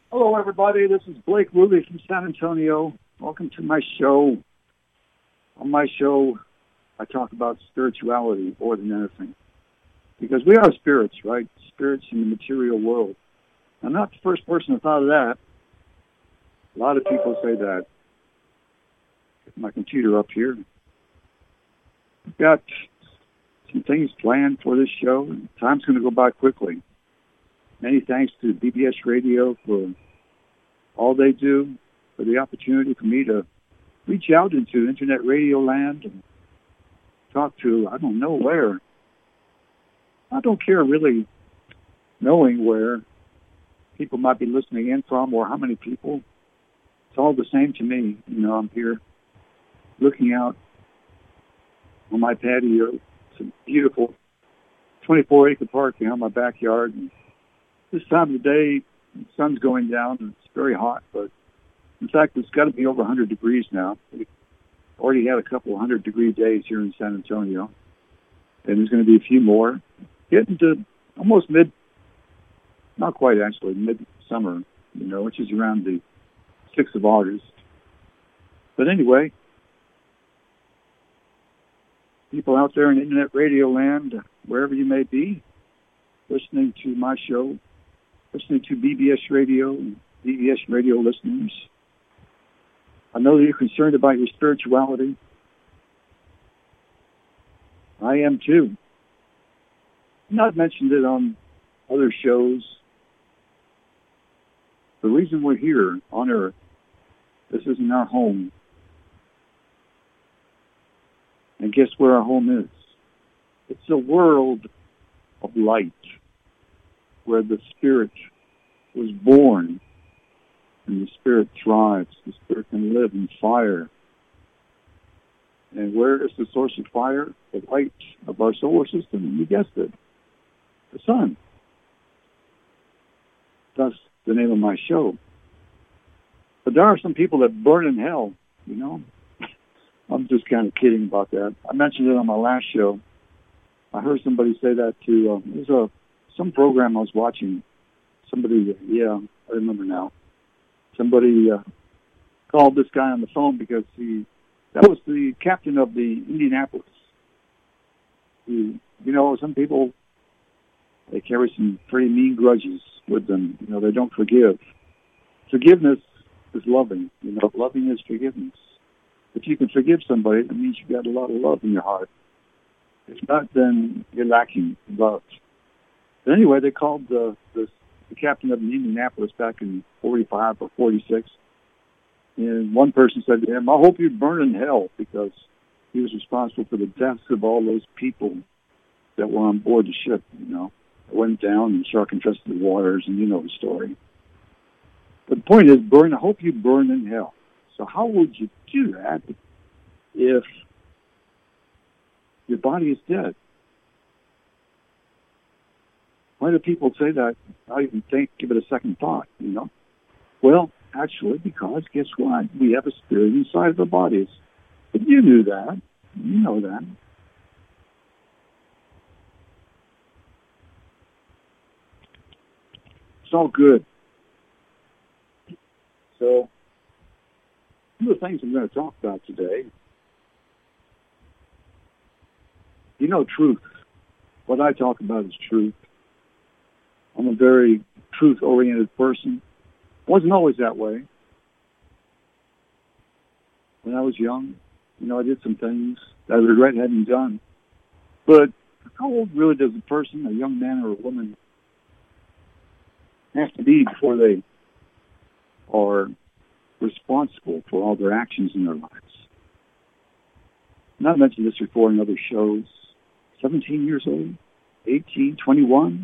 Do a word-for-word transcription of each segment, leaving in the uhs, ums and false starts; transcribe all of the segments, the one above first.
Hello, everybody. This is Blake Ruby from San Antonio. Welcome to my show. On my show, I talk about spirituality more than anything. Because we are spirits, right? Spirits in the material world. I'm not the first person who thought of that. A lot of people say that. Get my computer up here. I've got some things planned for this show. And time's going to go by quickly. Many thanks to B B S Radio for all they do, for the opportunity for me to reach out into internet radio land and talk to, I don't know where. I don't care really knowing where people might be listening in from or how many people. It's all the same to me. You know, I'm here looking out on my patio. It's a beautiful twenty-four acre park here in my backyard. And this time of the day, the sun's going down, and it's very hot, but in fact, it's got to be over one hundred degrees now. We've already had a couple of hundred degree days here in San Antonio, and there's going to be a few more. Getting to almost mid, not quite actually, mid-summer, you know, which is around the sixth of August. But anyway, people out there in internet radio land, wherever you may be, listening to my show, listening to B B S Radio and B B S Radio listeners. I know that you're concerned about your spirituality. I am too. I've not mentioned it on other shows. The reason we're here on Earth, this isn't our home. And guess where our home is? It's a world of light, where the Spirit was born, and the Spirit thrives. The Spirit can live in fire. And where is the source of fire? The light of our solar system, and you guessed it, the sun. That's the name of my show. But there are some people that burn in hell, you know. I'm just kind of kidding about that. I mentioned it on my last show. I heard somebody say that too. Um, there's a some program I was watching. Somebody, yeah, I remember now. Somebody uh, called this guy on the phone because he, that was the captain of the Indianapolis. He, you know, some people, they carry some pretty mean grudges with them. You know, they don't forgive. Forgiveness is loving. You know, loving is forgiveness. If you can forgive somebody, that means you've got a lot of love in your heart. If not, then you're lacking love. But anyway, they called the, the, the captain of the Indianapolis back in forty-five or forty-six. And one person said to him, I hope you burn in hell, because he was responsible for the deaths of all those people that were on board the ship, you know. It went down and shark infested the waters, and you know the story. But the point is, burn. I hope you burn in hell. So how would you do that if your body is dead? Why do people say that? I even think, give it a second thought, you know? Well, actually, because guess what? We have a spirit inside of our bodies. But you knew that. You know that. It's all good. So, one of the things I'm going to talk about today, you know, truth. What I talk about is truth. I'm a very truth-oriented person. Wasn't always that way. When I was young, you know, I did some things that I regret having done. But how old really does a person, a young man or a woman, have to be before they are responsible for all their actions in their lives? And I've mentioned this before in other shows. seventeen years old, eighteen, twenty-one.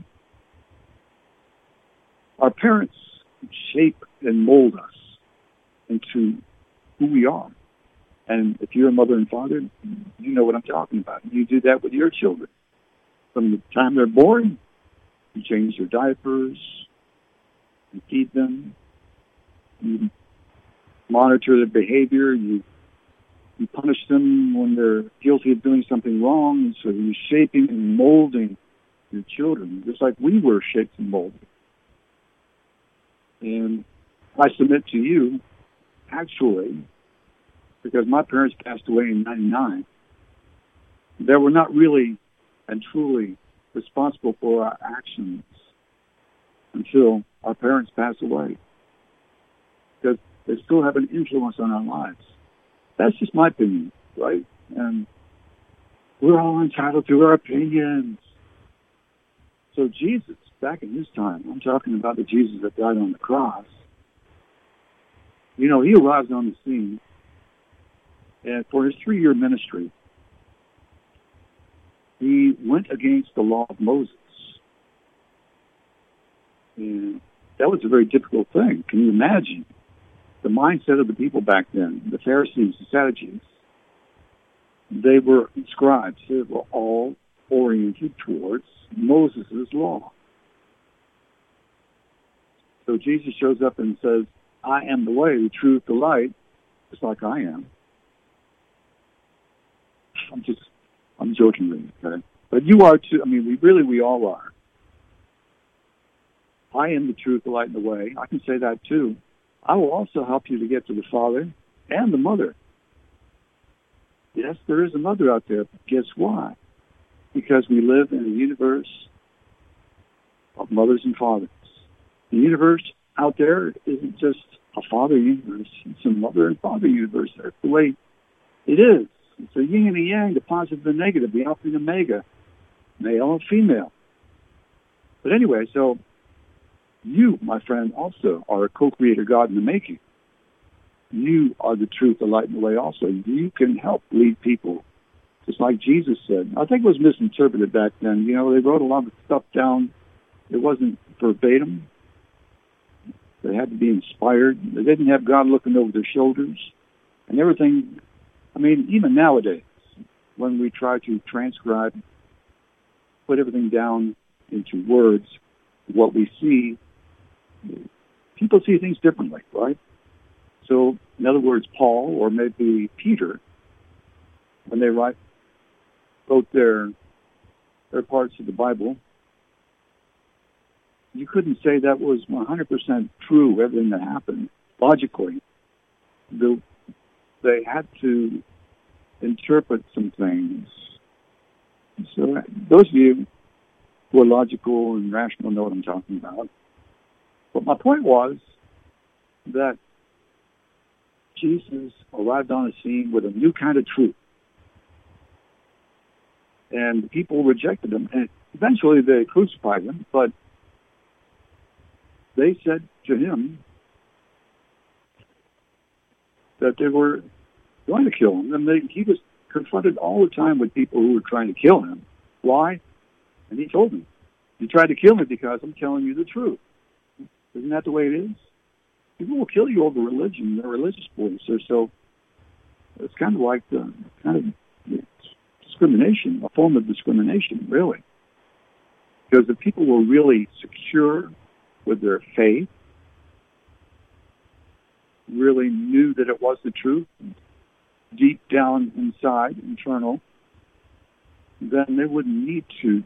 Our parents shape and mold us into who we are. And if you're a mother and father, you know what I'm talking about. You do that with your children. From the time they're born, you change their diapers, you feed them, you monitor their behavior, you you punish them when they're guilty of doing something wrong. So you're shaping and molding your children, just like we were shaped and molded. And I submit to you, actually, because my parents passed away in ninety-nine, that we're not really and truly responsible for our actions until our parents pass away, because they still have an influence on our lives. That's just my opinion, right? And we're all entitled to our opinions. So Jesus, back in his time, I'm talking about the Jesus that died on the cross, you know, he arrives on the scene, and for his three-year ministry, he went against the law of Moses. And that was a very difficult thing. Can you imagine the mindset of the people back then, the Pharisees, the Sadducees? They were scribes. They were all oriented towards Moses' law. So Jesus shows up and says, I am the way, the truth, the light, just like I am. I'm just, I'm joking with you, okay? But you are too. I mean, we really, we all are. I am the truth, the light, and the way. I can say that too. I will also help you to get to the Father and the Mother. Yes, there is a mother out there. But guess why? Because we live in a universe of mothers and fathers. The universe out there isn't just a father universe. It's a mother and father universe. That's the way it is. It's a yin and a yang, the positive and the negative, the alpha and the omega, male and female. But anyway, so you, my friend, also are a co-creator God in the making. You are the truth, the light, and the way also. You can help lead people, just like Jesus said. I think it was misinterpreted back then. You know, they wrote a lot of stuff down. It wasn't verbatim. They had to be inspired. They didn't have God looking over their shoulders. And everything, I mean, even nowadays, when we try to transcribe, put everything down into words, what we see, people see things differently, right? So, in other words, Paul or maybe Peter, when they write, wrote their, their parts of the Bible, you couldn't say that was one hundred percent true, everything that happened. Logically, the, they had to interpret some things. So those of you who are logical and rational know what I'm talking about. But my point was that Jesus arrived on the scene with a new kind of truth. And the people rejected him. And eventually they crucified him, but they said to him that they were going to kill him. And they, he was confronted all the time with people who were trying to kill him. Why? And he told them, you tried to kill me because I'm telling you the truth. Isn't that the way it is? People will kill you over religion. They're religious beliefs. So it's kind of like the kind of discrimination, a form of discrimination, really. Because if people were really secure with their faith, really knew that it was the truth, deep down inside, internal, then they wouldn't need to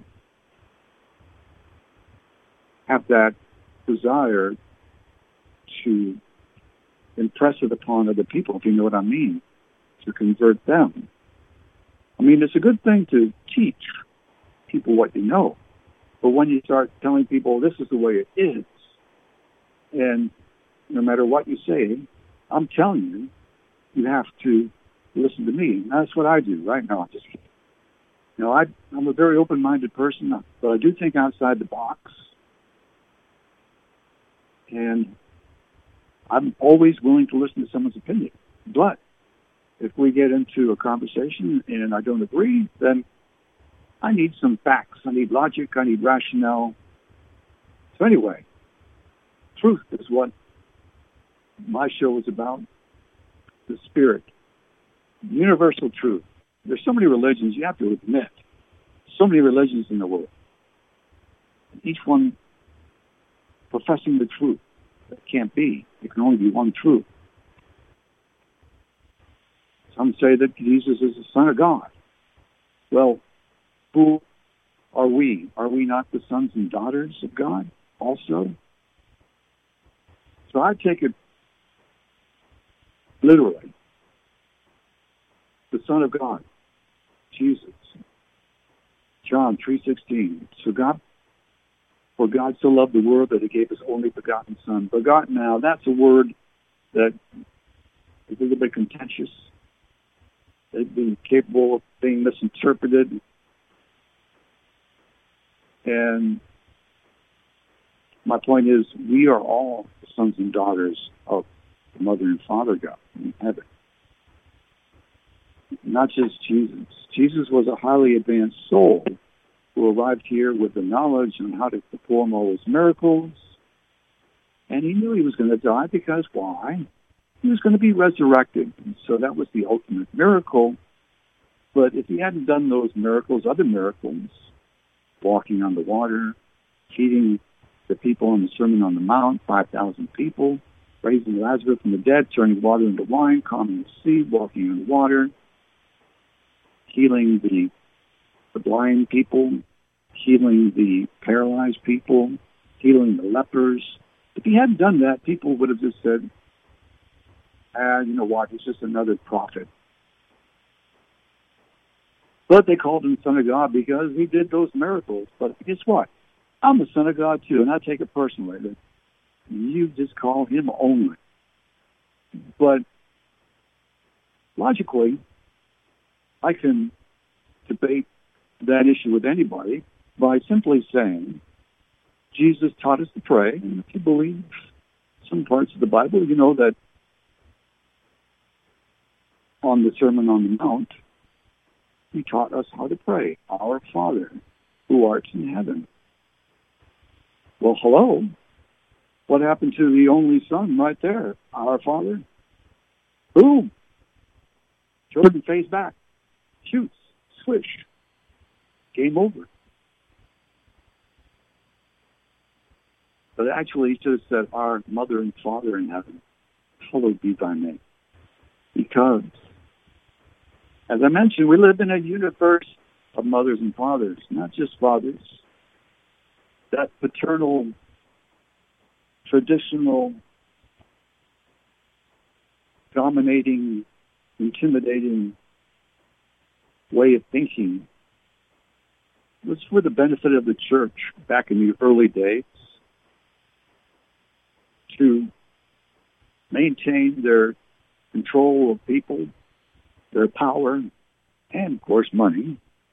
have that desire to impress it upon other people, if you know what I mean, to convert them. I mean, it's a good thing to teach people what you know, but when you start telling people this is the way it is, and no matter what you say, I'm telling you, you have to listen to me. And that's what I do right now. Just, you know, I, I'm a very open-minded person, but I do think outside the box. And I'm always willing to listen to someone's opinion. But if we get into a conversation and I don't agree, then I need some facts. I need logic. I need rationale. So anyway, truth is what my show is about. The spirit. Universal truth. There's so many religions, you have to admit. So many religions in the world. Each one professing the truth. That can't be. There can only be one truth. Some say that Jesus is the Son of God. Well, who are we? Are we not the sons and daughters of God also? So I take it literally. The Son of God, Jesus. John three sixteen. So God, for God so loved the world that he gave his only begotten Son. Begotten now, that's a word that is a little bit contentious. They've been capable of being misinterpreted. And my point is, we are all sons and daughters of the Mother and Father God in heaven. Not just Jesus. Jesus was a highly advanced soul who arrived here with the knowledge on how to perform all his miracles. And he knew he was going to die because why? He was going to be resurrected. And so that was the ultimate miracle. But if he hadn't done those miracles, other miracles, walking on the water, feeding the people on the Sermon on the Mount, five thousand people, raising Lazarus from the dead, turning water into wine, calming the sea, walking on the water, healing the, the blind people, healing the paralyzed people, healing the lepers. If he hadn't done that, people would have just said, ah, you know what, he's just another prophet. But they called him Son of God because he did those miracles. But guess what? I'm the Son of God too, and I take it personally that you just call him only. But logically, I can debate that issue with anybody by simply saying, Jesus taught us to pray, and if you believe some parts of the Bible, you know that on the Sermon on the Mount, he taught us how to pray, Our Father, who art in heaven. Well, hello. What happened to the only Son right there? Our Father? Boom. Jordan face back. Shoots. Swish. Game over. But actually, he should have said, Our Mother and Father in heaven, hallowed be thy name. Because, as I mentioned, we live in a universe of mothers and fathers, not just fathers. That paternal, traditional, dominating, intimidating way of thinking was for the benefit of the church back in the early days to maintain their control of people, their power, and, of course, money.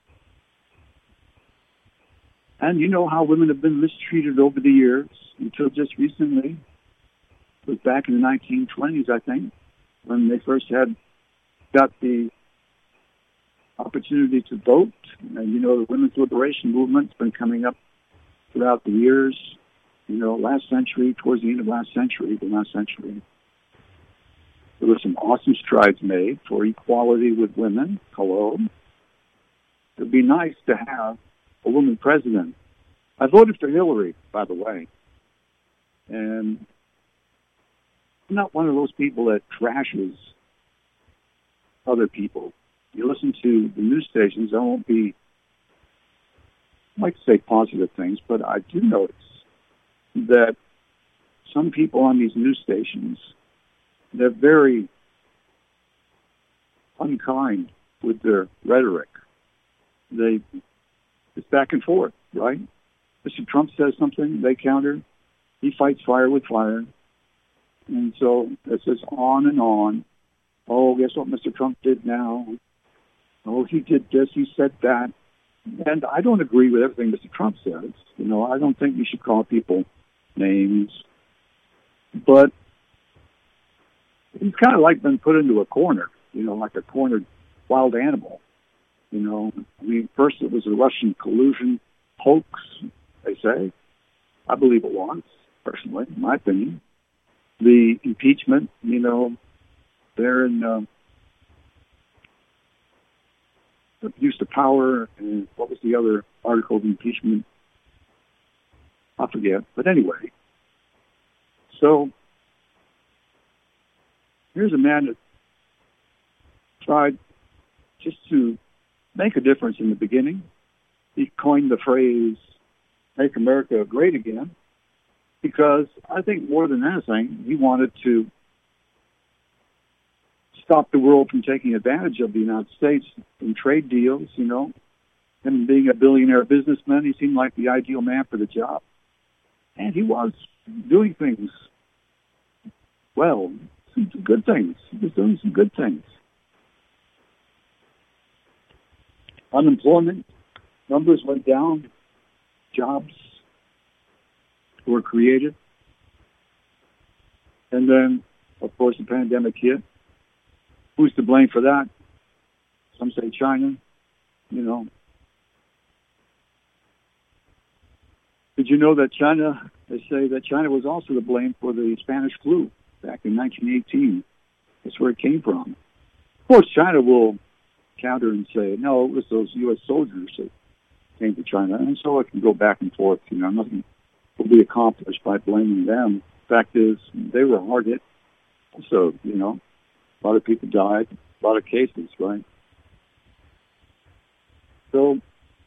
And you know how women have been mistreated over the years until just recently. It was back in the nineteen twenties, I think, when they first had got the opportunity to vote. And, you know, the women's liberation movement's been coming up throughout the years, you know, last century, towards the end of last century, the last century. There were some awesome strides made for equality with women. Hello. It would be nice to have a woman president. I voted for Hillary, by the way. And I'm not one of those people that trashes other people. You listen to the news stations, I won't be, I like to say positive things, but I do notice that some people on these news stations, they're very unkind with their rhetoric. They, it's back and forth, right? Mister Trump says something, they counter. He fights fire with fire. And so it's just on and on. Oh, guess what Mister Trump did now? Oh, he did this, he said that. And I don't agree with everything Mister Trump says. You know, I don't think you should call people names. But he's kind of like been put into a corner, you know, like a cornered wild animal. You know, I mean, first it was a Russian collusion hoax, they say. I believe it was, personally, in my opinion. The impeachment, you know, they're in uh, abuse of power, and what was the other article of impeachment? I forget. But anyway, so here's a man that tried just to make a difference in the beginning. He coined the phrase, make America great again. because I think more than anything, he wanted to stop the world from taking advantage of the United States in trade deals, you know. Him being a billionaire businessman, he seemed like the ideal man for the job. And he was doing things well, some good things. He was doing some good things. Unemployment numbers went down. Jobs were created. And then, of course, the pandemic hit. Who's to blame for that? Some say China, you know. Did you know that China, they say that China was also to blame for the Spanish flu back in nineteen eighteen. That's where it came from. Of course, China will counter and say, no, it was those U S soldiers that came to China. And so it can go back and forth. You know, nothing will be accomplished by blaming them. Fact is, they were hard hit. So, you know, a lot of people died, a lot of cases, right? So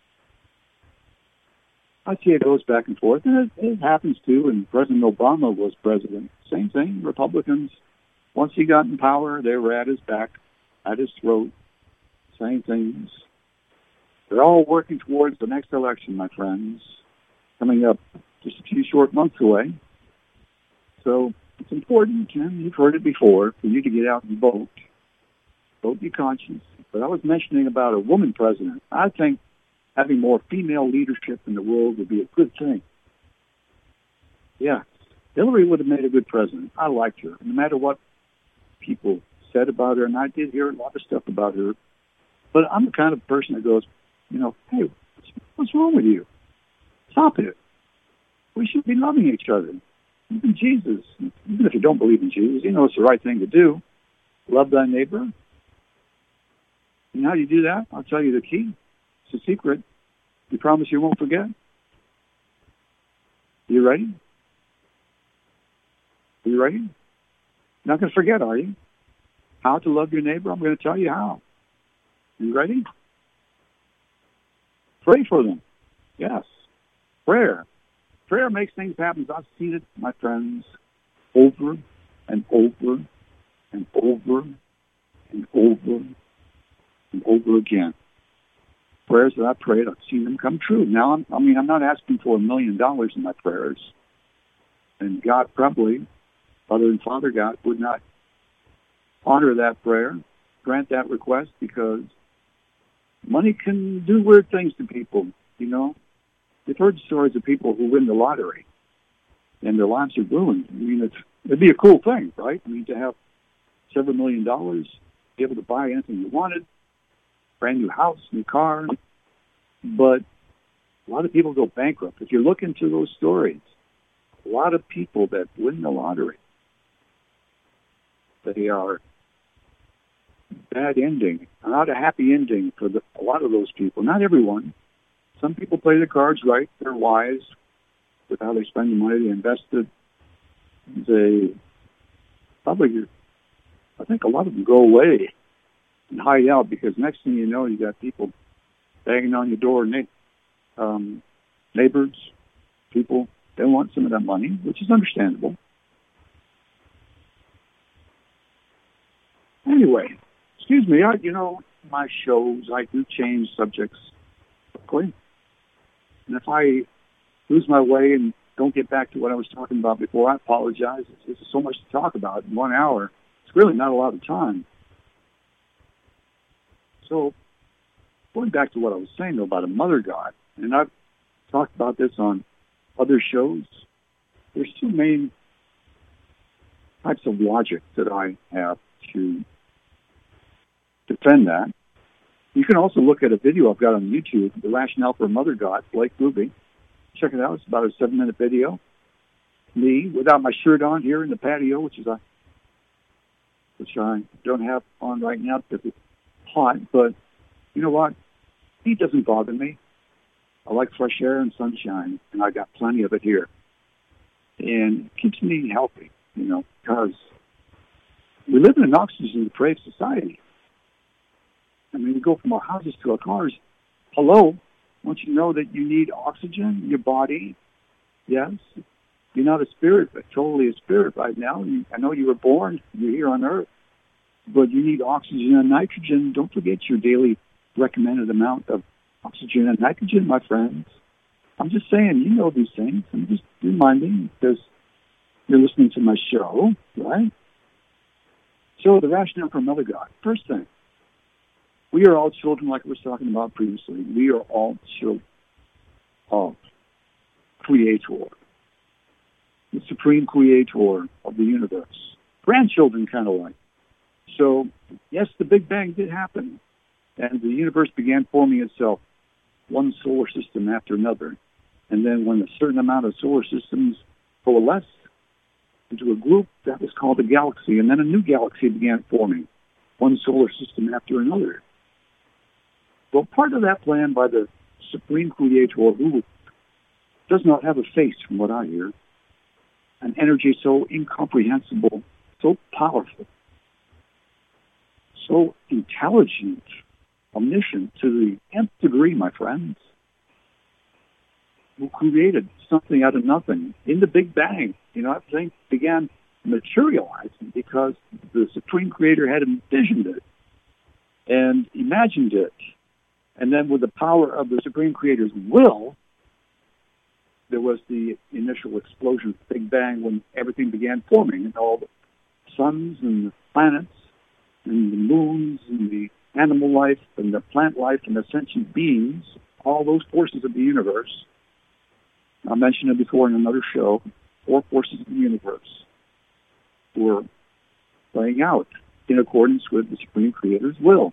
I see it goes back and forth, and it, it happens too. And President Obama was president. Same thing. Republicans, once he got in power, they were at his back, at his throat. Same things. They're all working towards the next election, my friends, coming up just a few short months away. So it's important, and you've heard it before, for you to get out and vote. Vote your conscience. But I was mentioning about a woman president. I think having more female leadership in the world would be a good thing. Yeah, Hillary would have made a good president. I liked her, no matter what people said about her, and I did hear a lot of stuff about her. But I'm the kind of person that goes, you know, hey, what's wrong with you? Stop it. We should be loving each other. Even Jesus, even if you don't believe in Jesus, you know it's the right thing to do. Love thy neighbor. And how do you do that? I'll tell you the key. It's a secret. You promise you won't forget? You ready? Are you ready? You're not going to forget, are you? How to love your neighbor? I'm going to tell you how. You ready? Pray for them. Yes. Prayer. Prayer makes things happen. I've seen it, my friends, over and over and over and over and over again. Prayers that I prayed, I've seen them come true. Now, I'm, I mean, I'm not asking for a million dollars in my prayers. And God probably, Father and Father God, would not honor that prayer, grant that request, because money can do weird things to people, you know. You've heard stories of people who win the lottery and their lives are ruined. I mean, it's, it'd be a cool thing, right? I mean, to have several million dollars, be able to buy anything you wanted, brand new house, new car. But a lot of people go bankrupt. If you look into those stories, a lot of people that win the lottery, they are bad ending, not a happy ending for the, a lot of those people. Not everyone. Some people play the cards right. They're wise with how they spend the money. They invest it. They probably, I think a lot of them go away and hide out, because next thing you know, you got people banging on your door, na- um, neighbors, people, they want some of that money, which is understandable. Anyway, excuse me, I, you know, my shows, I do change subjects quickly. And if I lose my way and don't get back to what I was talking about before, I apologize. There's so much to talk about in one hour. It's really not a lot of time. So, going back to what I was saying, though, about a mother god, and I've talked about this on other shows, there's two main types of logic that I have to defend that. You can also look at a video I've got on YouTube, The Rationale for a Mother God, Blake Ruby. Check it out. It's about a seven-minute video. Me, without my shirt on, here in the patio, which is a, which I don't have on right now because it's hot. But you know what? Heat doesn't bother me. I like fresh air and sunshine, and I got plenty of it here. And it keeps me healthy, you know, because we live in an oxygen-deprived society. I mean, we go from our houses to our cars. Hello? Don't you know that you need oxygen in your body? Yes. You're not a spirit, but totally a spirit right now. You, I know you were born, you're here on Earth, but you need oxygen and nitrogen. Don't forget your daily recommended amount of oxygen and nitrogen, my friends. I'm just saying, you know these things. I'm just reminding because you're listening to my show, right? So the rationale for Mother God. First thing, we are all children, like we were talking about previously. We are all children of Creator, the Supreme Creator of the universe. Grandchildren, kind of like. So, yes, the Big Bang did happen, and the universe began forming itself, one solar system after another. And then when a certain amount of solar systems coalesced into a group, that was called a galaxy. And then a new galaxy began forming, one solar system after another. Well, part of that plan by the Supreme Creator, who does not have a face from what I hear, an energy so incomprehensible, so powerful, so intelligent, omniscient to the nth degree, my friends, who created something out of nothing in the Big Bang. You know, everything began materializing because the Supreme Creator had envisioned it and imagined it. And then with the power of the Supreme Creator's will, there was the initial explosion of the Big Bang when everything began forming, and all the suns and the planets and the moons and the animal life and the plant life and the sentient beings, all those forces of the universe. I mentioned it before in another show, four forces of the universe were playing out in accordance with the Supreme Creator's will.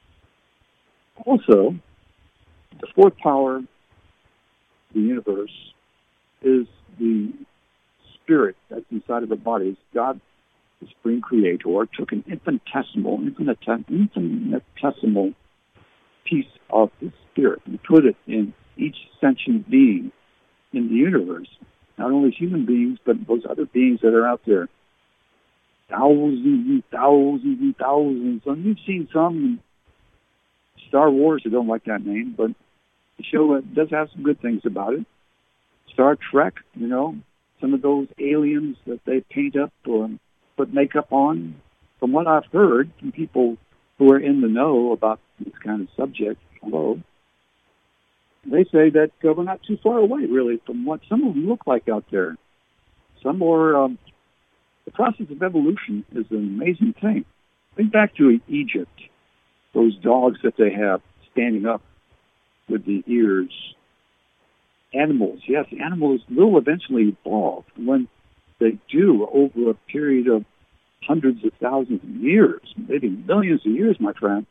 Also, the fourth power of the universe is the spirit that's inside of the bodies. God, the Supreme Creator, took an infinitesimal, infinitesimal piece of his spirit and put it in each sentient being in the universe. Not only human beings, but those other beings that are out there. Thousands and thousands and thousands. And you've seen some in Star Wars. I don't like that name, but the show uh, does have some good things about it. Star Trek, you know, some of those aliens that they paint up or put makeup on. From what I've heard from people who are in the know about this kind of subject, hello, they say that uh, we're not too far away, really, from what some of them look like out there. Some more, um, the process of evolution is an amazing thing. Think back to Egypt, those dogs that they have standing up with the ears. Animals, yes, animals will eventually evolve. When they do, over a period of hundreds of thousands of years, maybe millions of years, my friends,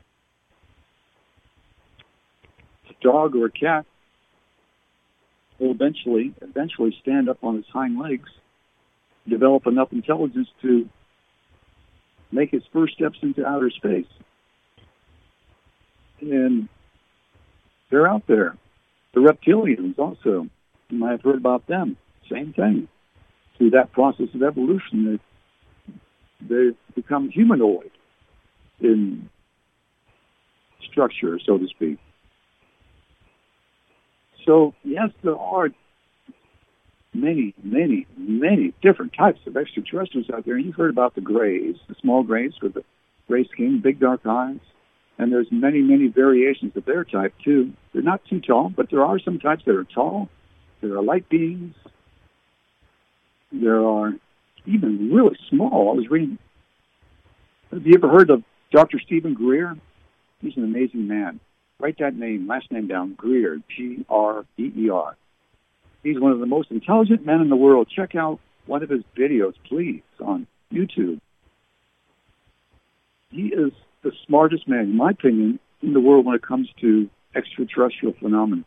a dog or a cat will eventually, eventually stand up on its hind legs, develop enough intelligence to make its first steps into outer space. And they're out there. The reptilians also, you might have heard about them. Same thing. Through that process of evolution, they, they become humanoid in structure, so to speak. So, yes, there are many, many, many different types of extraterrestrials out there. And you've heard about the grays, the small grays with the gray skin, big dark eyes. And there's many, many variations of their type, too. They're not too tall, but there are some types that are tall. There are light beings. There are even really small. I was reading. Have you ever heard of Doctor Stephen Greer? He's an amazing man. Write that name, last name down, Greer, G R E E R. He's one of the most intelligent men in the world. Check out one of his videos, please, on YouTube. He is the smartest man, in my opinion, in the world when it comes to extraterrestrial phenomena.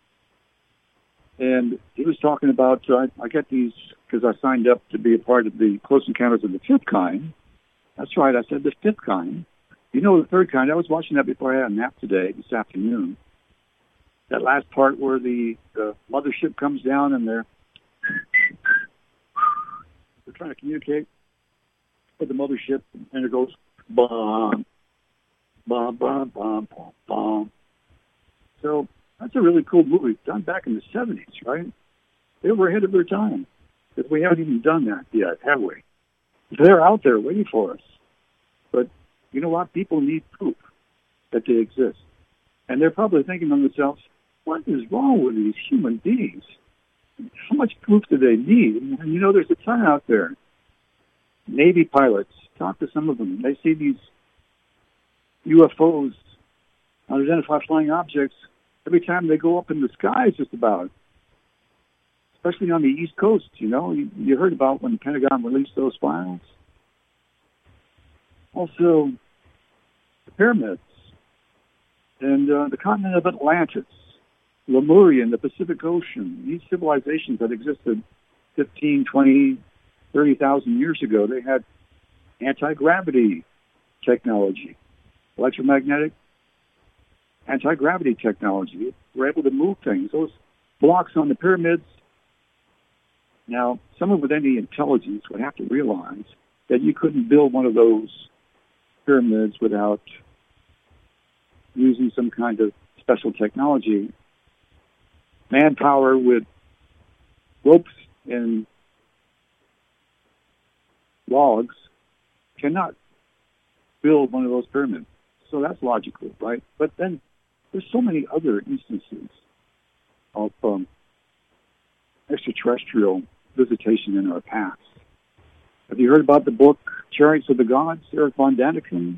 And he was talking about, uh, I get these because I signed up to be a part of the Close Encounters of the Fifth Kind. That's right, I said the fifth kind. You know the third kind. I was watching that before I had a nap today, this afternoon. That last part where the, the mothership comes down and they're, they're trying to communicate with the mothership, and it goes, bomb. Bum, bum, bum, bum, bum. So that's a really cool movie done back in the seventies, right? They were ahead of their time. Because we haven't even done that yet, have we? They're out there waiting for us. But you know what? People need proof that they exist. And they're probably thinking to themselves, what is wrong with these human beings? How much proof do they need? And you know, there's a ton out there. Navy pilots, talk to some of them. They see these U F Os, unidentified flying objects, every time they go up in the skies just about. Especially on the East Coast, you know. You, you heard about when the Pentagon released those files. Also, the pyramids and uh, the continent of Atlantis, Lemuria, the Pacific Ocean. These civilizations that existed fifteen, twenty, thirty thousand years ago, they had anti-gravity technology, electromagnetic anti-gravity technology. They were able to move things. Those blocks on the pyramids. Now, someone with any intelligence would have to realize that you couldn't build one of those pyramids without using some kind of special technology. Manpower with ropes and logs cannot build one of those pyramids. So that's logical, right? But then there's so many other instances of um, extraterrestrial visitation in our past. Have you heard about the book Chariots of the Gods, Eric von Daniken?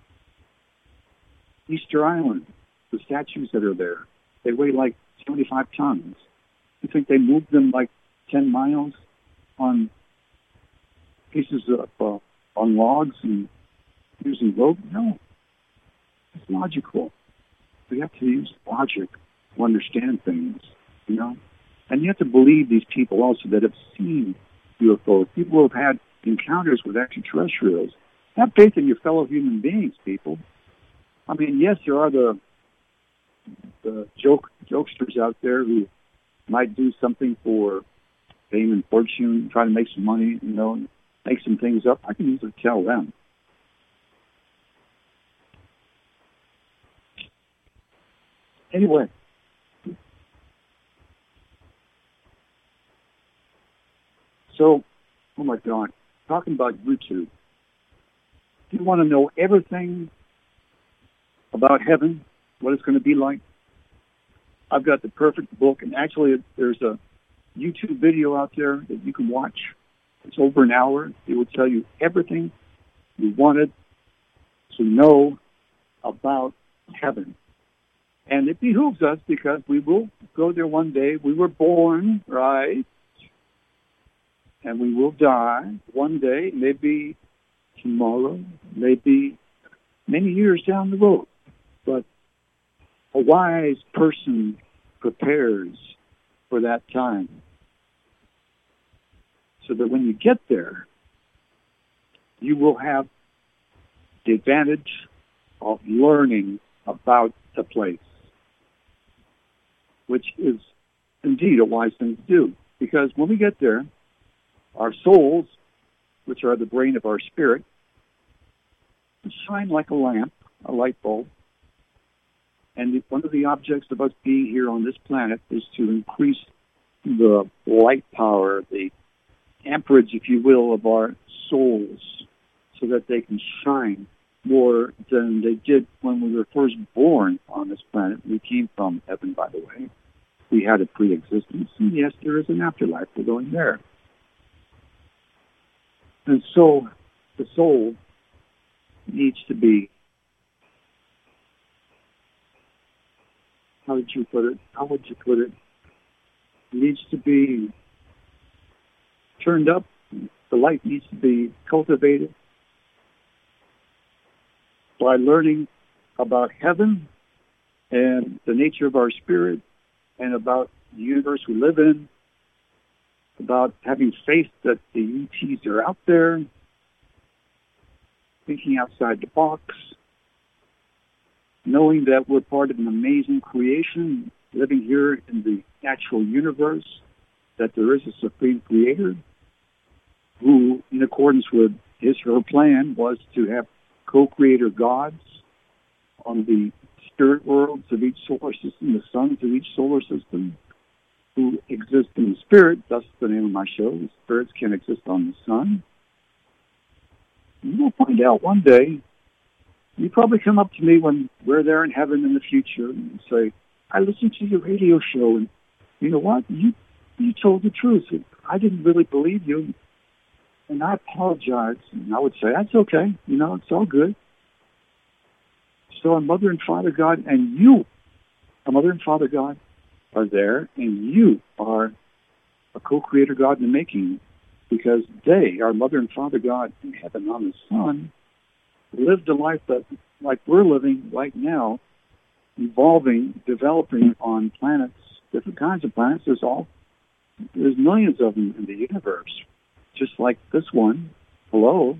Easter Island, the statues that are there, they weigh like seventy-five tons. You think they moved them like ten miles on pieces of, uh, on logs and using rope? No. It's logical. We have to use logic to understand things, you know? And you have to believe these people also that have seen U F Os. People who have had encounters with extraterrestrials. Have faith in your fellow human beings, people. I mean, yes, there are the the joke jokesters out there who might do something for fame and fortune, try to make some money, you know, make some things up. I can easily tell them. Anyway, so, oh my God, talking about YouTube. Do you want to know everything about heaven, what it's going to be like? I've got the perfect book, and actually there's a YouTube video out there that you can watch. It's over an hour. It will tell you everything you wanted to know about heaven. And it behooves us because we will go there one day. We were born, right? And we will die one day, maybe tomorrow, maybe many years down the road. But a wise person prepares for that time so that when you get there, you will have the advantage of learning about the place, which is indeed a wise thing to do. Because when we get there, our souls, which are the brain of our spirit, shine like a lamp, a light bulb. And one of the objects of us being here on this planet is to increase the light power, the amperage, if you will, of our souls so that they can shine more than they did when we were first born on this planet. We came from heaven, by the way. We had a pre-existence, and yes, there is an afterlife. We're going there. And so the soul needs to be, how did you put it? How would you put it? It needs to be turned up. The light needs to be cultivated by learning about heaven and the nature of our spirit and about the universe we live in, about having faith that the E Ts are out there, thinking outside the box, knowing that we're part of an amazing creation, living here in the natural universe, that there is a supreme creator who, in accordance with his or her plan, was to have co-creator gods on the spirit worlds of each solar system, the suns of each solar system, who exist in the spirit. That's the name of my show. The spirits can exist on the sun. And you'll find out one day. You probably come up to me when we're there in heaven in the future and say, I listened to your radio show, and you know what? You you told the truth. I didn't really believe you, and I apologize. And I would say, that's okay. You know, it's all good. So our Mother and Father God and you, our Mother and Father God, are there, and you are a co-creator God in the making, because they, our Mother and Father God in heaven on the sun, lived a life that, like we're living right now, evolving, developing on planets, different kinds of planets. There's all, there's millions of them in the universe, just like this one below.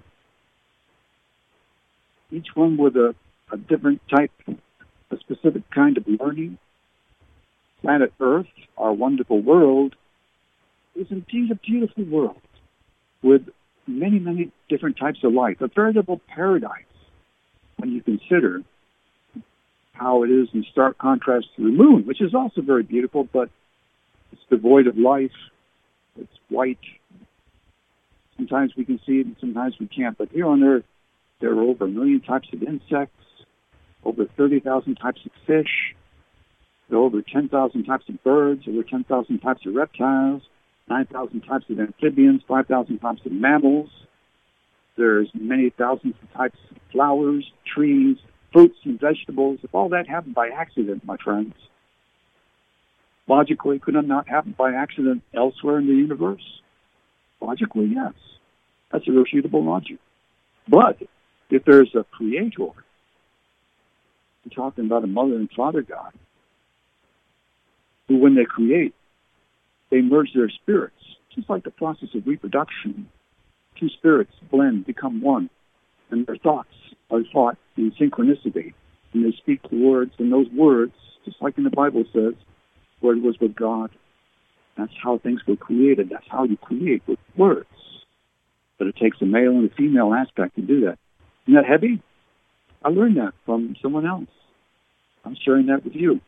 Each one with a, a different type, a specific kind of learning. Planet Earth, our wonderful world, is indeed a beautiful world with many, many different types of life, a veritable paradise when you consider how it is in stark contrast to the moon, which is also very beautiful, but it's devoid of life. It's white. Sometimes we can see it and sometimes we can't. But here on Earth, there are over a million types of insects, over thirty thousand types of fish, there are over ten thousand types of birds, over ten thousand types of reptiles, nine thousand types of amphibians, five thousand types of mammals. There's many thousands of types of flowers, trees, fruits, and vegetables. If all that happened by accident, my friends, logically, could it not happen by accident elsewhere in the universe? Logically, yes. That's irrefutable logic. But if there's a creator, we're talking about a Mother and Father God, who, when they create, they merge their spirits, just like the process of reproduction. Two spirits blend, become one, and their thoughts are thought in synchronicity, and they speak the words, and those words, just like in the Bible says, Word was with God. That's how things were created. That's how you create, with words. But it takes a male and a female aspect to do that. Isn't that heavy? I learned that from someone else. I'm sharing that with you.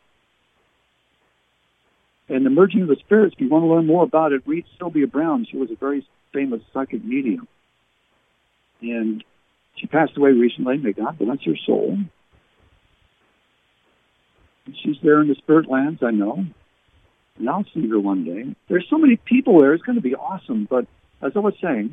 And the merging of the spirits, if you want to learn more about it, read Sylvia Brown. She was a very famous psychic medium. And she passed away recently. May God bless her soul. And she's there in the spirit lands, I know. And I'll see her one day. There's so many people there. It's going to be awesome. But as I was saying,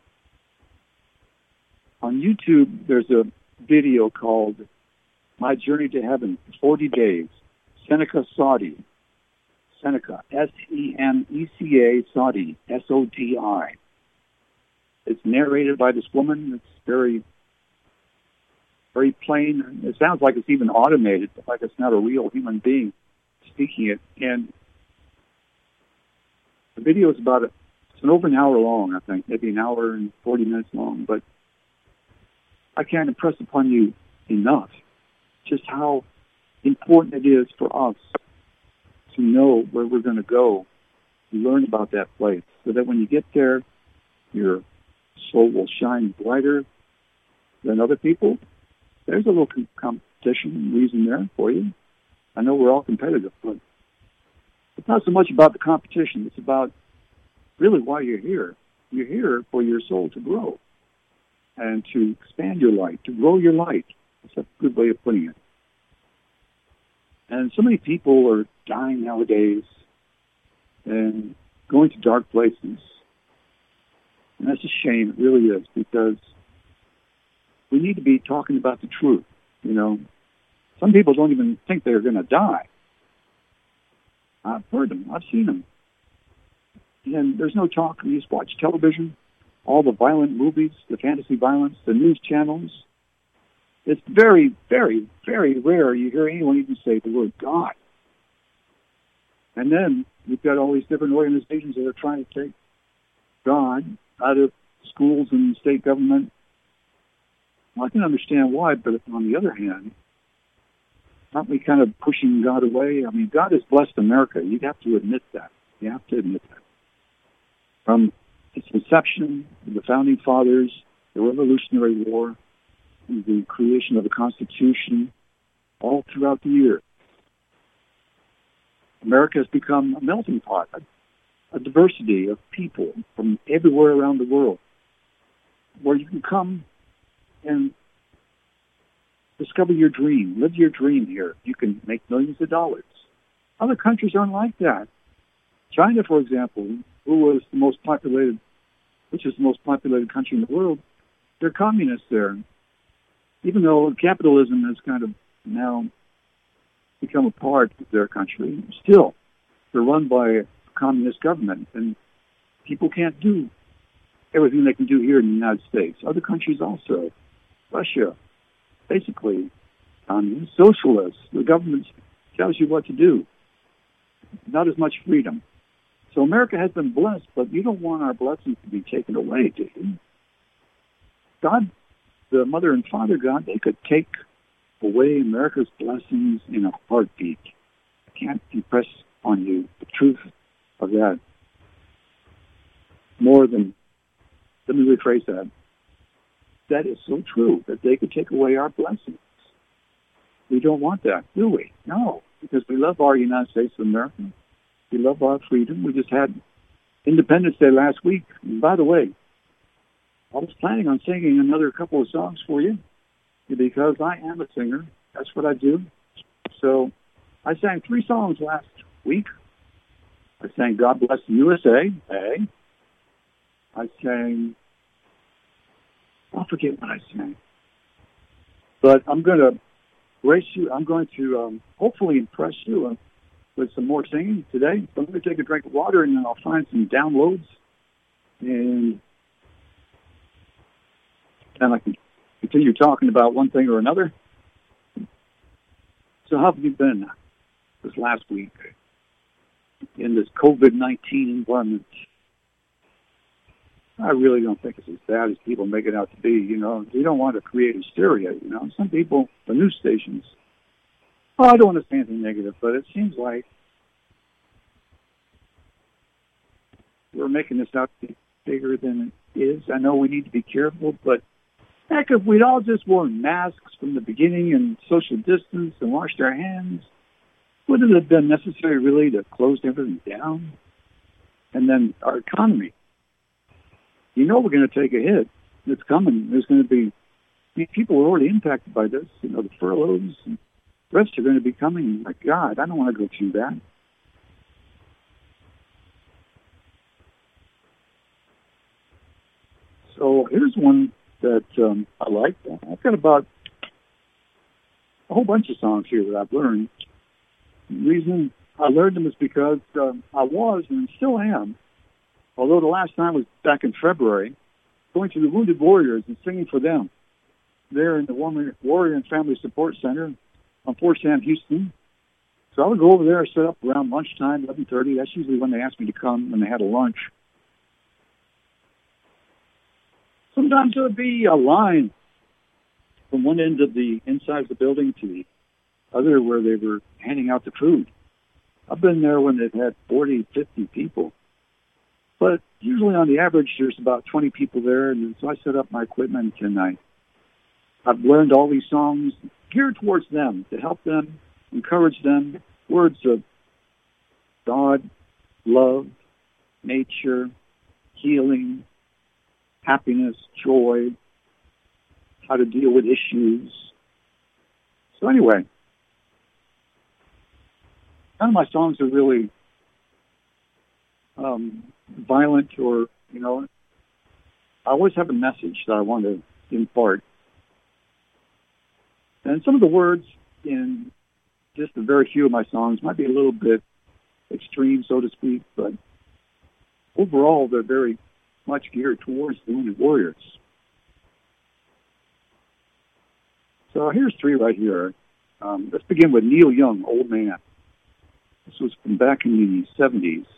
on YouTube, there's a video called My Journey to Heaven, forty days. Seneca Sodi. Seneca, S E N E C A, Sodi, S O D I. It's narrated by this woman. It's very, very plain. It sounds like it's even automated, like it's not a real human being speaking it. And the video is about, a, it's an over an hour long, I think, maybe an hour and forty minutes long. But I can't impress upon you enough just how important it is for us to know where we're going to go, to learn about that place, so that when you get there, your soul will shine brighter than other people. There's a little competition and reason there for you. I know we're all competitive, but it's not so much about the competition. It's about really why you're here. You're here for your soul to grow and to expand your light, to grow your light. That's a good way of putting it. And so many people are dying nowadays and going to dark places. And that's a shame. It really is, because we need to be talking about the truth. You know, some people don't even think they're going to die. I've heard them. I've seen them. And there's no talk. You just watch television, all the violent movies, the fantasy violence, the news channels. It's very, very, very rare you hear anyone even say the word God. And then you've got all these different organizations that are trying to take God out of schools and state government. Well, I can understand why, but on the other hand, aren't we kind of pushing God away? I mean, God has blessed America. You have to admit that. You have to admit that. From its inception, the Founding Fathers, the Revolutionary War, the creation of the Constitution, all throughout the year, America has become a melting pot, a, a diversity of people from everywhere around the world, where you can come and discover your dream, live your dream here. You can make millions of dollars. Other countries aren't like that. China, for example, who was the most populated, which is the most populated country in the world, they're communists there. Even though capitalism has kind of now become a part of their country, still, they're run by a communist government, and people can't do everything they can do here in the United States. Other countries also. Russia, basically, communist, socialist. The government tells you what to do. Not as much freedom. So America has been blessed, but you don't want our blessings to be taken away, do you? God, the Mother and Father God, they could take away America's blessings in a heartbeat. I can't impress on you the truth of that more than, let me rephrase that. That is so true, that they could take away our blessings. We don't want that, do we? No, because we love our United States of America. We love our freedom. We just had Independence Day last week. And by the way, I was planning on singing another couple of songs for you because I am a singer. That's what I do. So I sang three songs last week. I sang God Bless the U S A. A. I sang, I'll forget what I sang. But I'm going to grace you. I'm going to um, hopefully impress you uh, with some more singing today. So I'm going to take a drink of water and then I'll find some downloads. And then I can continue talking about one thing or another. So how have you been this last week in this COVID nineteen environment? I really don't think it's as bad as people make it out to be. You know, you don't want to create hysteria. You know, some people, the news stations, oh, I don't want to say anything negative, but it seems like we're making this out to be bigger than it is. I know we need to be careful, but heck, if we'd all just worn masks from the beginning and social distance and washed our hands, would it have been necessary really to close everything down? And then our economy. You know we're going to take a hit. It's coming. There's going to be, I mean, people are already impacted by this. You know, the furloughs and the rest are going to be coming. My God, I don't want to go through that. So here's one that um, I like. I've got about a whole bunch of songs here that I've learned. The reason I learned them is because um, I was and still am, although the last time was back in February, going to the Wounded Warriors and singing for them. There in the Warrior and Family Support Center on Fort Sam Houston. So I would go over there, set up around lunchtime, eleven thirty. That's usually when they asked me to come, when they had a lunch. Sometimes there would be a line from one end of the inside of the building to the other where they were handing out the food. I've been there when they've had forty, fifty people. But usually on the average, there's about twenty people there. And so I set up my equipment and I, I've learned all these songs geared towards them to help them, encourage them. Words of God, love, nature, healing, happiness, joy, how to deal with issues. So anyway, none of my songs are really um, violent or, you know, I always have a message that I want to impart. And some of the words in just a very few of my songs might be a little bit extreme, so to speak, but overall they're very much geared towards the Wounded Warriors. So here's three right here. Um, let's begin with Neil Young, Old Man. This was from back in the seventies.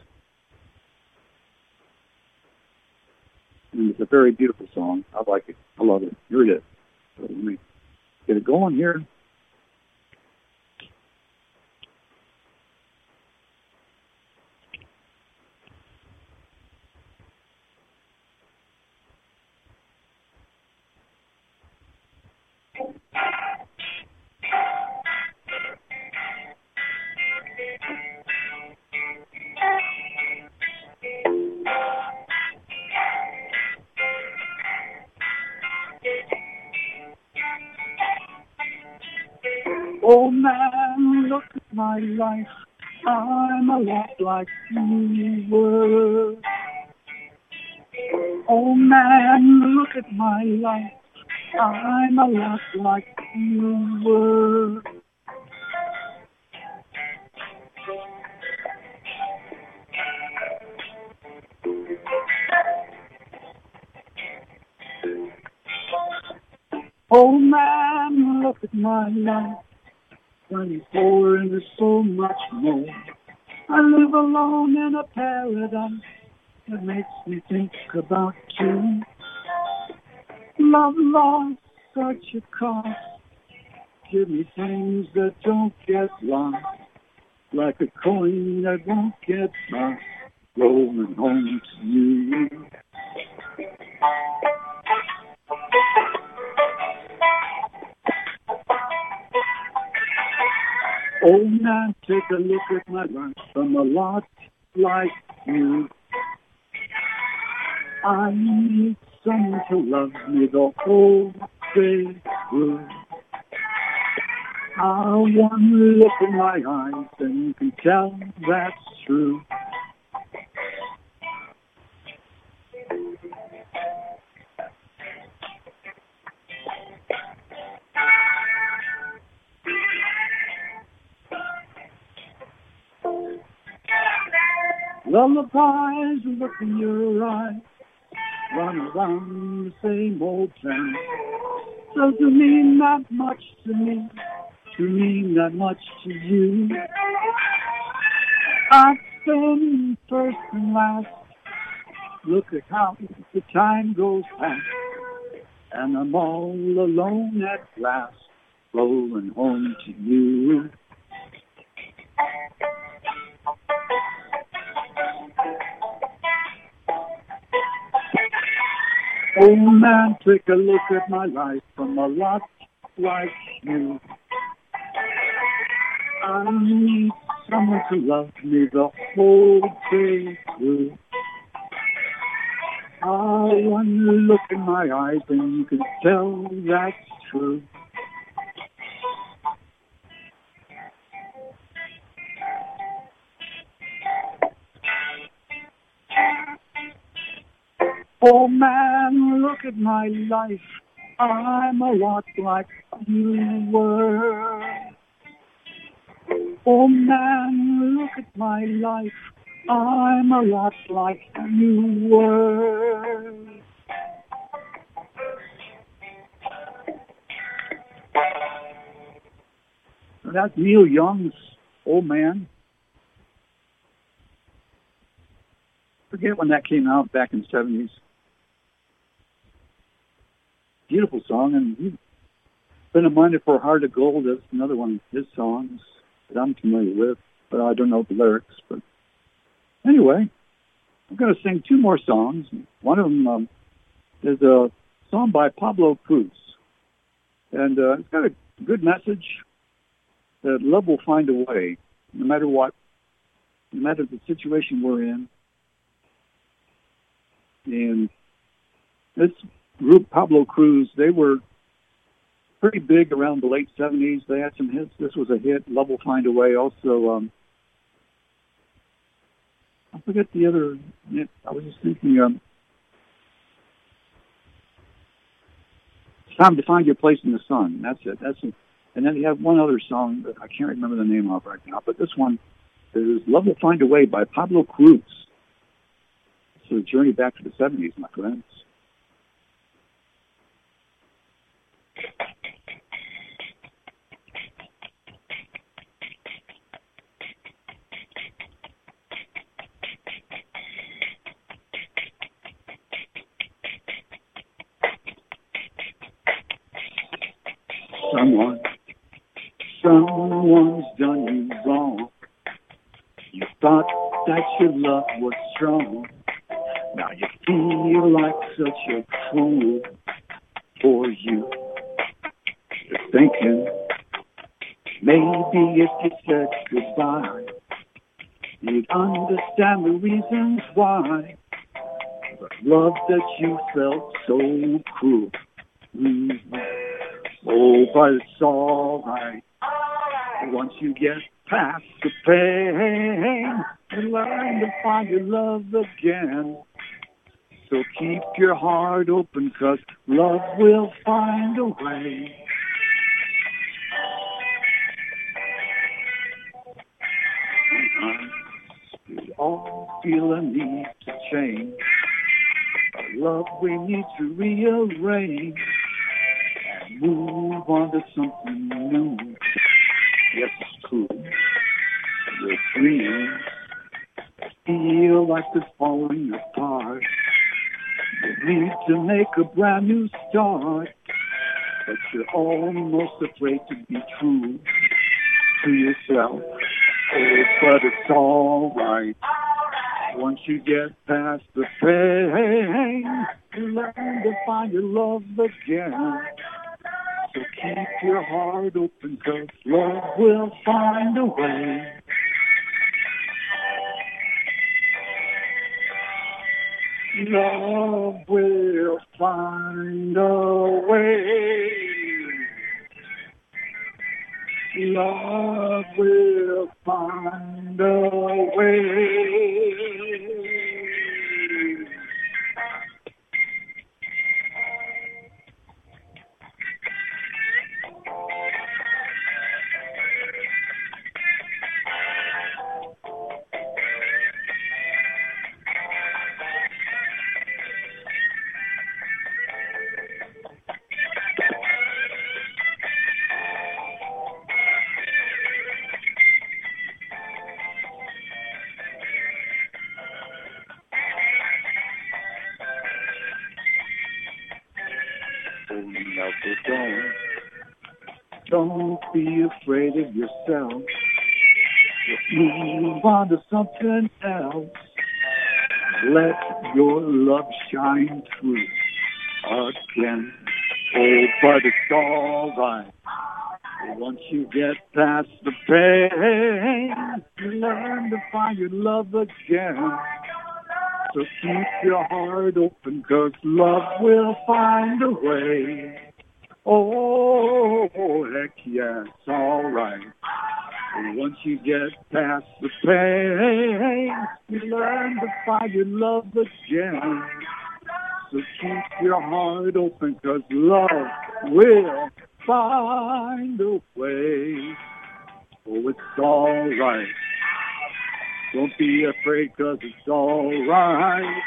And it's a very beautiful song. I like it. I love it. Here it is. So let me get it going here. Oh man, look at my life. I'm a lot like you were. Oh man, look at my life. I'm a lot like you were. Oh man, look at my life. twenty-four and there's so much more. I live alone in a paradise that makes me think about you. Love lost such a cost. Give me things that don't get lost, like a coin that won't get lost, rolling home to you. Oh man, take a look at my life. I'm a lot like you. I need someone to love me the whole day through. I want to look in my eyes and you can tell that's true. Lullabies look in your eyes, run around the same old town. Doesn't mean that much to me, to mean that much to you. I've been first and last. Look at how the time goes past, and I'm all alone at last, rolling home to you. Oh man, take a look at my life. I'm a lot like you. I need someone to love me the whole day through. I want to look in my eyes and you can tell that's true. Oh man, look at my life. I'm a lot like you were. Oh man, look at my life. I'm a lot like you were. That's Neil Young's Old Man. Forget when that came out back in the seventies. Beautiful song, and he's been a minded for Heart of Gold. That's another one of his songs that I'm familiar with, but I don't know the lyrics. But anyway, I'm going to sing two more songs. One of them um, is a song by Pablo Cruz, and uh, it's got a good message that love will find a way, no matter what, no matter the situation we're in. And this group, Pablo Cruz, they were pretty big around the late seventies. They had some hits. This was a hit, Love Will Find a Way. Also, um, I forget the other, I was just thinking, um, It's Time to Find Your Place in the Sun. That's it. That's it. And then you have one other song that I can't remember the name of right now, but this one is Love Will Find a Way by Pablo Cruz. It's a journey back to the seventies, my friends. Someone, someone's done you wrong. You thought that your love was strong. Now you feel like such a fool for you. You're thinking, maybe if you said goodbye, you'd understand the reasons why. But love that you felt so cruel. Mm-hmm. Oh, but it's all right. Once you get past the pain, you learn to find your love again. So keep your heart open, 'cause love will find a way. We all feel a need to change. Our love we need to rearrange. Move on to something new. Yes, it's cool. Your dreams feel like they're falling apart. You need to make a brand new start, but you're almost afraid to be true to yourself. Oh, but it's all right. Once you get past the pain, you learn to find your love again. So keep your heart open, 'cause love will find a way. Love will find a way. Love will find a way. Now, so don't, don't be afraid of yourself. Just move on to something else. Let your love shine through again. Oh, but it's all right. Once you get past the pain, you learn to find your love again. So keep your heart open, 'cause love will find a way. Oh, heck yeah, it's all right. And once you get past the pain, you learn to find your love again. So keep your heart open, 'cause love will find a way. Oh, it's all right. Don't be afraid, 'cause it's all right.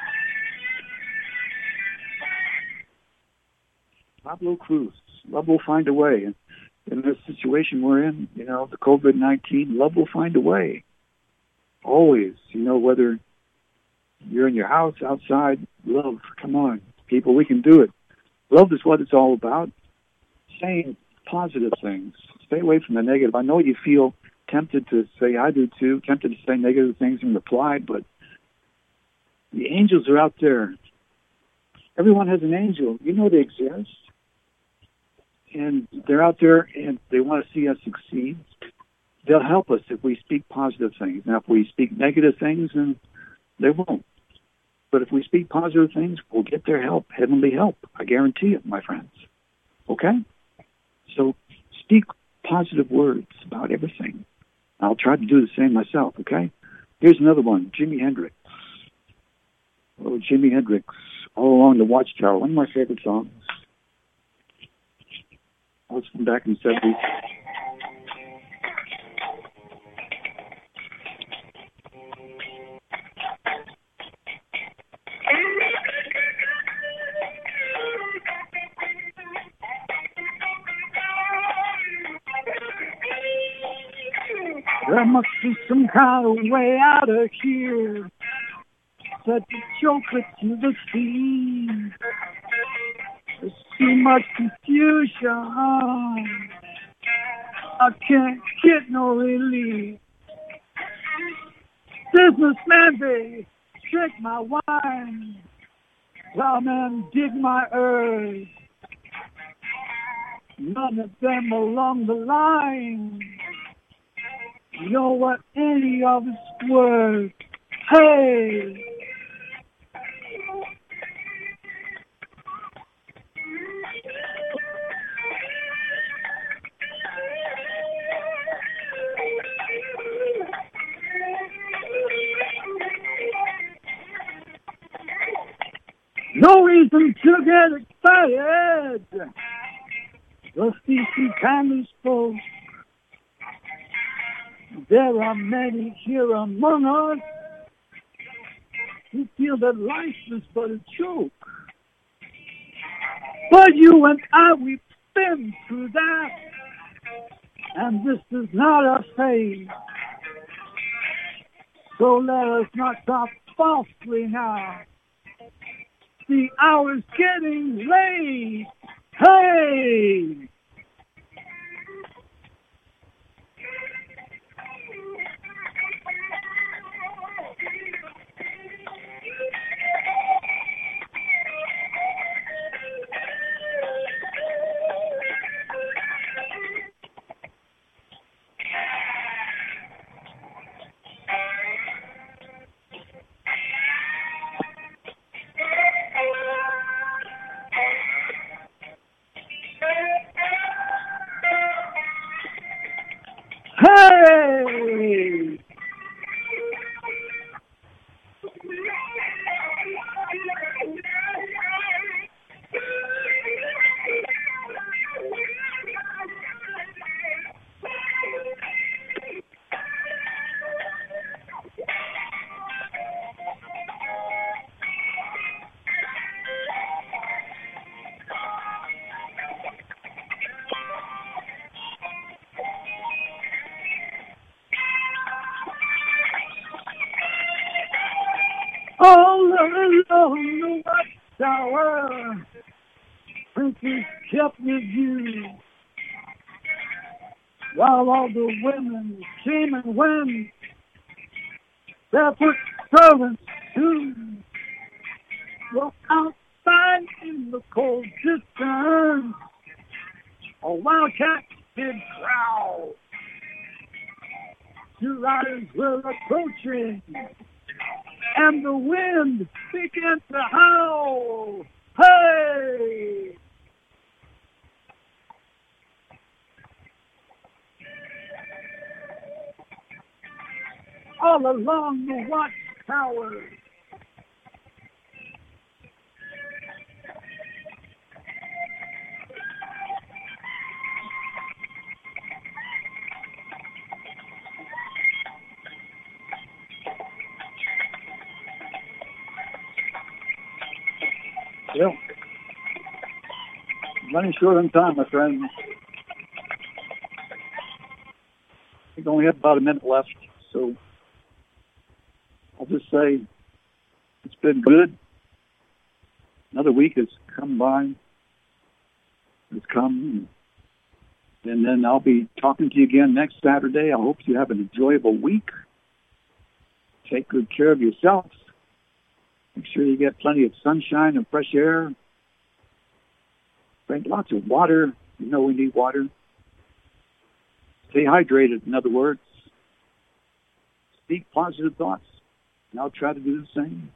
Pablo Cruz, love will find a way. And in this situation we're in, you know, the COVID nineteen, love will find a way. Always, you know, whether you're in your house, outside, love, come on, people, we can do it. Love is what it's all about. Saying positive things. Stay away from the negative. I know you feel tempted to say, I do too, tempted to say negative things in reply, but the angels are out there. Everyone has an angel. You know they exist. And they're out there and they want to see us succeed. They'll help us if we speak positive things. Now, if we speak negative things, then they won't. But if we speak positive things, we'll get their help, heavenly help. I guarantee it, my friends. Okay? So speak positive words about everything. I'll try to do the same myself, okay? Here's another one, Jimi Hendrix. Oh, Jimi Hendrix, All Along the Watchtower, one of my favorite songs. I was from back in the seventies. There must be some kind of way out of here. Set the chocolate to the sea. There's too much confusion. I can't get no relief. Businessman, they drink my wine. Plowman, dig my earth. None of them along the line know what any of it's worth. Hey! No reason to get excited. Just decent, kindly spoke. There are many here among us who feel that life is but a joke. But you and I, we've been through that, and this is not our phase. So let us not talk falsely now. The hour's getting late. Hey! Hey! All along the watchtower, princes kept with you, while all the women came and went, barefoot servants too. Well, outside in the cold distance, a wildcat did growl. Two riders were approaching, and the wind began to howl. Hey! All along the watchtower, well, running short on time, my friend. I think I only have about a minute left, so I'll just say it's been good. Another week has come by. It's come. And then I'll be talking to you again next Saturday. I hope you have an enjoyable week. Take good care of yourself. Make sure you get plenty of sunshine and fresh air. Drink lots of water. You know we need water. Stay hydrated, in other words. Speak positive thoughts. And I'll try to do the same.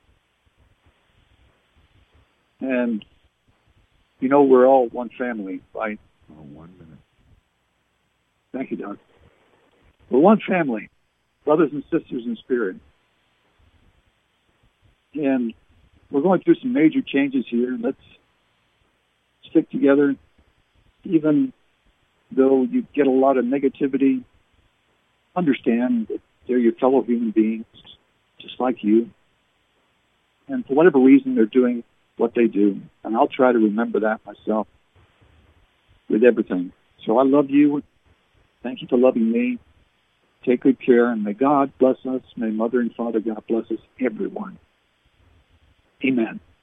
And, you know, we're all one family, right? Oh, one minute. Thank you, Doug. We're one family, brothers and sisters in spirit. And we're going through some major changes here. Let's stick together. Even though you get a lot of negativity, understand that they're your fellow human beings, just like you. And for whatever reason, they're doing what they do. And I'll try to remember that myself with everything. So I love you. Thank you for loving me. Take good care. And may God bless us. May Mother and Father God bless us, everyone. Amen.